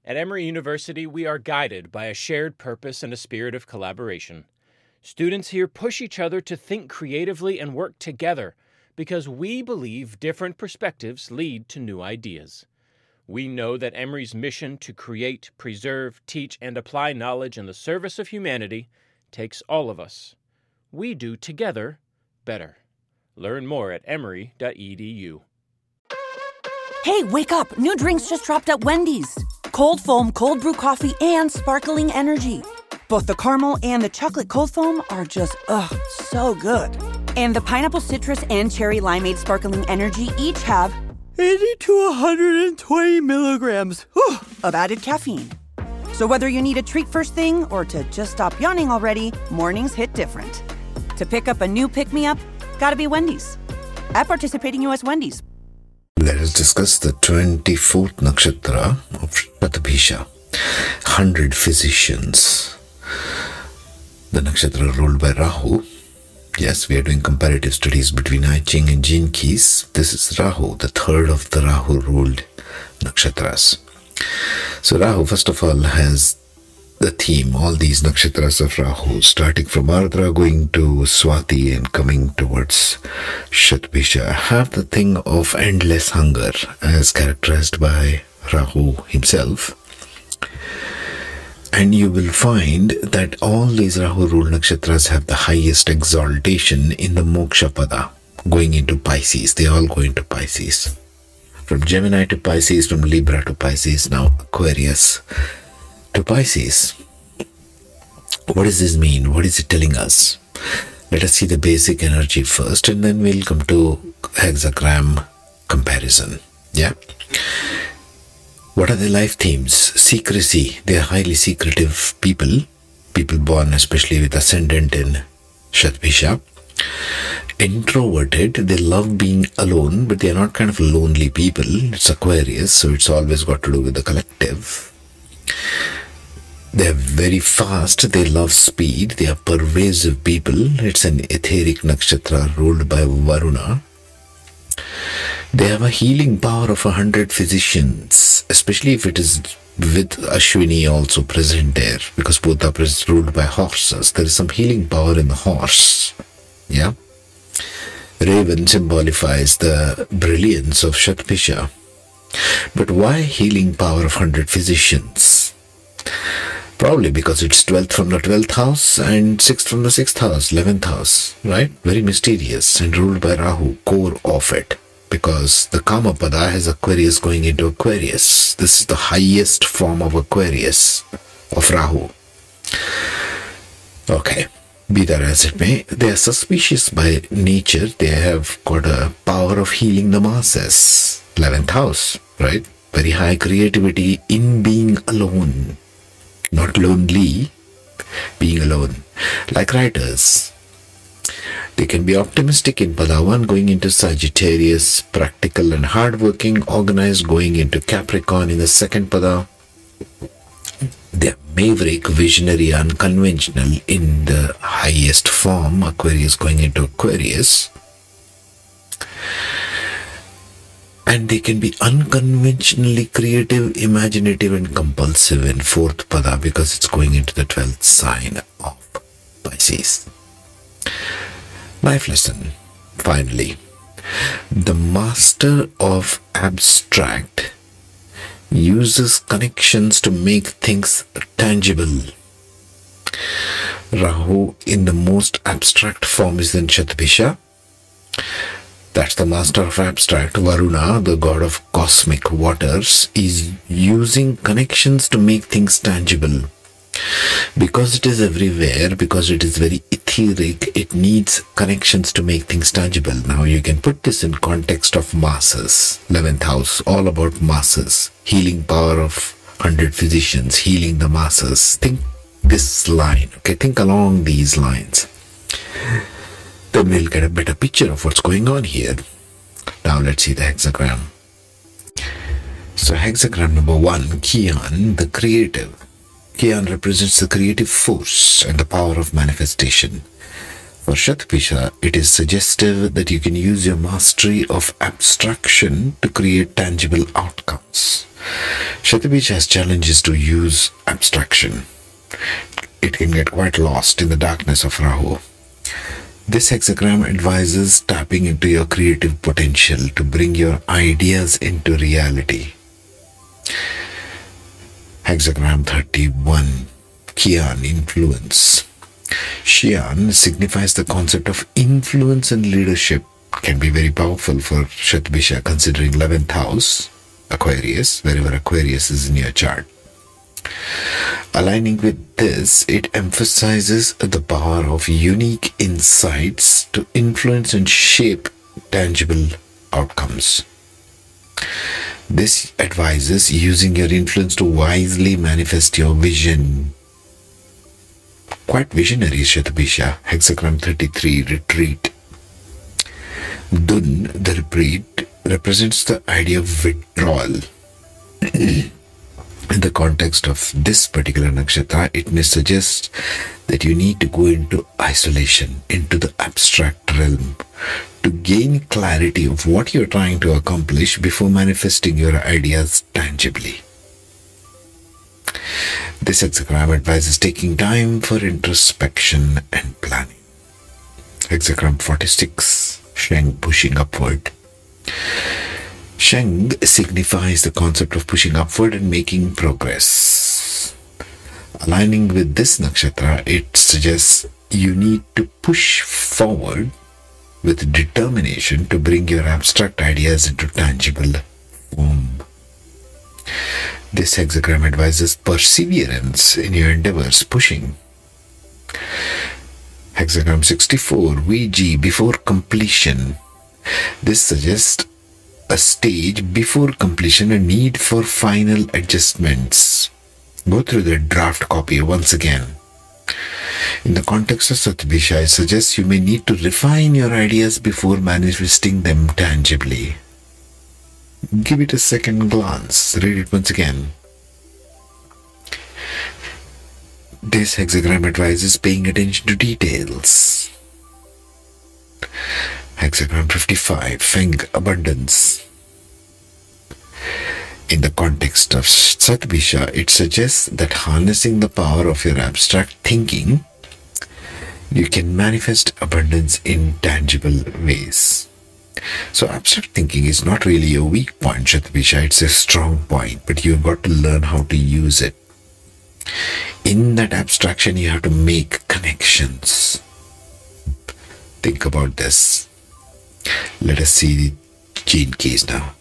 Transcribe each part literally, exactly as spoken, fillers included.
At Emory University, we are guided by a shared purpose and a spirit of collaboration. Students here push each other to think creatively and work together because we believe different perspectives lead to new ideas. We know that Emory's mission to create, preserve, teach, and apply knowledge in the service of humanity takes all of us. We do together better. Learn more at emory dot e d u. Hey, wake up! New drinks just dropped at Wendy's. Cold foam, cold brew coffee, and sparkling energy. Both the caramel and the chocolate cold foam are just, ugh, so good. And the pineapple citrus and cherry limeade sparkling energy each have eighty to one hundred twenty milligrams whew, of added caffeine. So whether you need a treat first thing or to just stop yawning already, mornings hit different. To pick up a new pick-me-up, gotta be Wendy's. At participating U S Wendy's. Let us discuss the twenty-fourth nakshatra of Shatabhisha, one hundred physicians. The nakshatra ruled by Rahu. Yes, we are doing comparative studies between I Ching and Gene Keys. This is Rahu, the third of the Rahu-ruled nakshatras. So Rahu, first of all, has the theme, all these nakshatras of Rahu, starting from Ardra, going to Swati and coming towards Shatabhisha, have the thing of endless hunger as characterized by Rahu himself. And you will find that all these Rahu-ruled nakshatras have the highest exaltation in the Moksha Pada, going into Pisces. They all go into Pisces. From Gemini to Pisces, from Libra to Pisces, now Aquarius to Pisces. What does this mean? What is it telling us? Let us see the basic energy first, and then we'll come to hexagram comparison. Yeah? What are the life themes? Secrecy. They are highly secretive people. People born especially with ascendant in Shatabhisha. Introverted. They love being alone, but they are not kind of lonely people. It's Aquarius, so it's always got to do with the collective. They are very fast. They love speed. They are pervasive people. It's an etheric nakshatra ruled by Varuna. They have a healing power of a hundred physicians, especially if it is with Ashwini also present there, because both are ruled by horses. There is some healing power in the horse. Yeah. Raven symbolifies the brilliance of Shatabhisha. But why healing power of hundred physicians? Probably because it's twelfth from the twelfth house and sixth from the sixth house, eleventh house, right? Very mysterious and ruled by Rahu, core of it. Because the Kama Pada has Aquarius going into Aquarius. This is the highest form of Aquarius, of Rahu. Okay, be that as it may, they are suspicious by nature. They have got a power of healing the masses. eleventh house, right? Very high creativity in being alone. Not lonely, being alone. Like writers. They can be optimistic in Pada one, going into Sagittarius, practical and hardworking, organized, going into Capricorn in the second Pada. They are maverick, visionary, unconventional in the highest form, Aquarius going into Aquarius. And they can be unconventionally creative, imaginative and compulsive in fourth Pada because it's going into the twelfth sign of Pisces. Life lesson, finally. The master of abstract uses connections to make things tangible. Rahu in the most abstract form is in Shatabhisha. That's the master of abstract. Varuna, the god of cosmic waters, is using connections to make things tangible. Because it is everywhere, because it is very etheric, it needs connections to make things tangible. Now you can put this in context of masses. eleventh house, all about masses. Healing power of one hundred physicians, healing the masses. Think this line, okay? Think along these lines. Then we'll get a better picture of what's going on here. Now let's see the hexagram. So hexagram number one, Kian, the creative. Kian represents the creative force and the power of manifestation. For Shatapisha, it is suggestive that you can use your mastery of abstraction to create tangible outcomes. Shatapisha's challenge is to use abstraction. It can get quite lost in the darkness of Rahu. This hexagram advises tapping into your creative potential to bring your ideas into reality. Hexagram thirty-one, Kian, influence. Xian signifies the concept of influence and leadership. Can be very powerful for Shatapisha considering eleventh house, Aquarius, wherever Aquarius is in your chart. Aligning with this, it emphasizes the power of unique insights to influence and shape tangible outcomes. This advises using your influence to wisely manifest your vision. Quite visionary, Shatapisha. Hexagram thirty-three, retreat. Dun, the retreat, represents the idea of withdrawal. In the context of this particular nakshatra, it may suggest that you need to go into isolation, into the abstract realm, to gain clarity of what you're trying to accomplish before manifesting your ideas tangibly. This hexagram advises taking time for introspection and planning. Hexagram forty-six, Sheng, pushing upward. Sheng signifies the concept of pushing upward and making progress. Aligning with this nakshatra, it suggests you need to push forward with determination to bring your abstract ideas into tangible form. This hexagram advises perseverance in your endeavors, pushing. Hexagram sixty-four, V G, before completion. This suggests a stage before completion, a need for final adjustments. Go through the draft copy once again. In the context of Shatapisha, I suggest you may need to refine your ideas before manifesting them tangibly. Give it a second glance. Read it once again. This hexagram advises paying attention to details. Hexagram fifty-five, Feng, abundance. In the context of Shatapisha, it suggests that harnessing the power of your abstract thinking, you can manifest abundance in tangible ways. So abstract thinking is not really a weak point, Shatapisha, it's a strong point, but you've got to learn how to use it. In that abstraction, you have to make connections. Think about this. Let us see the gene keys now.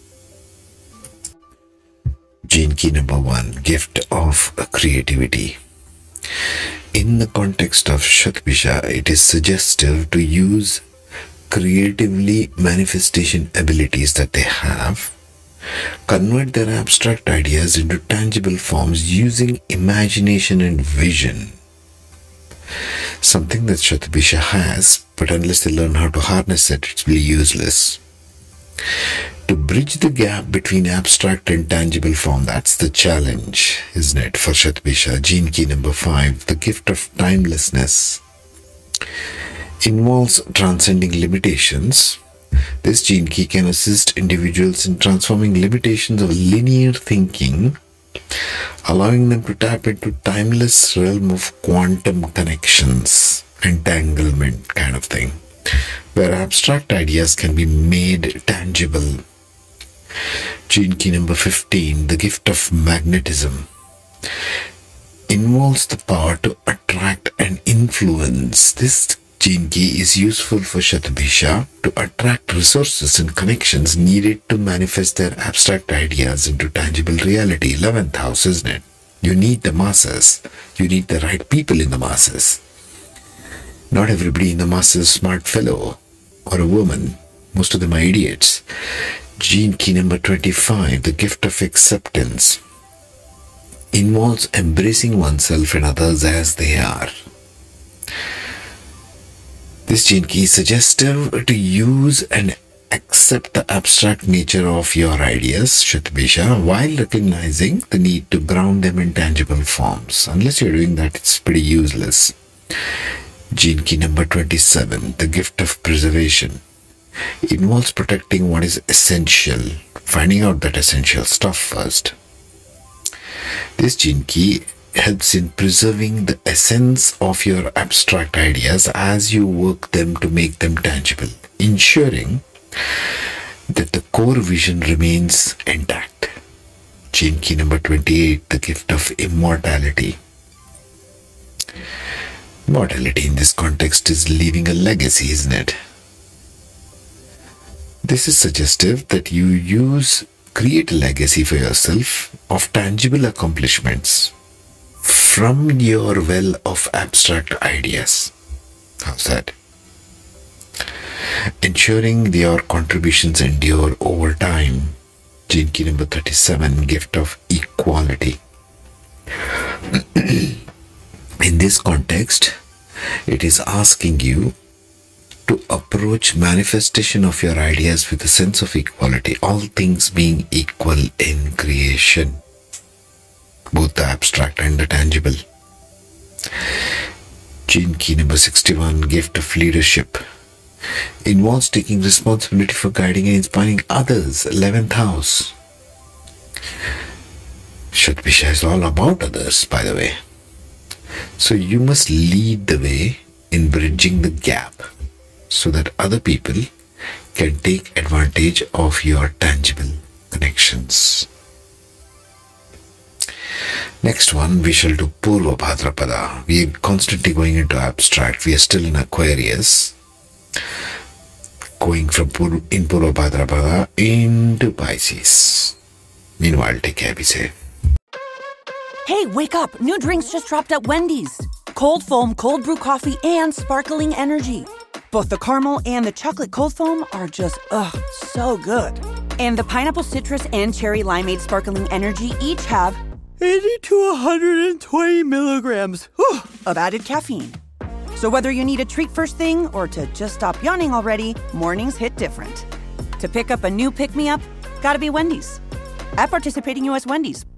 Gene key number one, gift of creativity. In the context of Shatapisha, it is suggestive to use creatively manifestation abilities that they have, convert their abstract ideas into tangible forms using imagination and vision. Something that Shatapisha has, but unless they learn how to harness it, it's really useless. To bridge the gap between abstract and tangible form, that's the challenge, isn't it, for Shatapisha? Gene key number five, the gift of timelessness, involves transcending limitations. This gene key can assist individuals in transforming limitations of linear thinking, allowing them to tap into timeless realm of quantum connections, entanglement kind of thing, where abstract ideas can be made tangible. Gene key number fifteen, the gift of magnetism, involves the power to attract and influence. This gene key is useful for Shatapisha to attract resources and connections needed to manifest their abstract ideas into tangible reality. eleventh house, isn't it? You need the masses. You need the right people in the masses. Not everybody in the masses is a smart fellow or a woman. Most of them are idiots. Gene key number twenty-five, the gift of acceptance, involves embracing oneself and others as they are. This gene key is suggestive to use and accept the abstract nature of your ideas, Shatapisha, while recognizing the need to ground them in tangible forms. Unless you're doing that, it's pretty useless. Gene key number twenty-seven, the gift of preservation, involves protecting what is essential, finding out that essential stuff first. This gene key helps in preserving the essence of your abstract ideas as you work them to make them tangible, ensuring that the core vision remains intact. Gene key number twenty-eight, the gift of immortality. Immortality in this context is leaving a legacy, isn't it? This is suggestive that you use, create a legacy for yourself of tangible accomplishments from your well of abstract ideas. How's that? Ensuring your contributions endure over time. Gene key number thirty-seven, gift of equality. In this context, it is asking you to approach manifestation of your ideas with a sense of equality, all things being equal in creation, both the abstract and the tangible. Gene key number sixty-one, gift of leadership, involves taking responsibility for guiding and inspiring others. eleventh house. Shotpisha is all about others, by the way. So you must lead the way in bridging the gap so that other people can take advantage of your tangible connections. Next one, we shall do Purva Bhadrapada. We are constantly going into abstract. We are still in Aquarius. Going from Pur- in Purva Bhadrapada into Pisces. Meanwhile, take care, be safe. Hey, wake up! New drinks just dropped at Wendy's. Cold foam, cold brew coffee, and sparkling energy. Both the caramel and the chocolate cold foam are just, ugh, so good. And the pineapple citrus and cherry limeade sparkling energy each have eighty to one hundred twenty milligrams whew, of added caffeine. So whether you need a treat first thing or to just stop yawning already, mornings hit different. To pick up a new pick-me-up, gotta be Wendy's. At participating U S Wendy's.